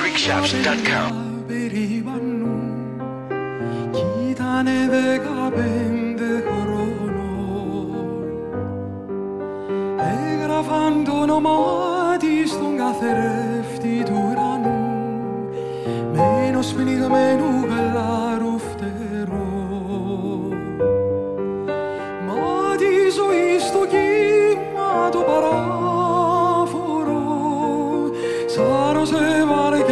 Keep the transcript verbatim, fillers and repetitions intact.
greek shops dot com. Ήτανε δεκαπέντε χρόνων. Έγραφαν το όνομά της στον καθρέφτη του ουρανού με ενός πνιγμένου γλάρου φτερό. Μα τη ζωή στο κύμα το παράφορο σάρωσε βαρκ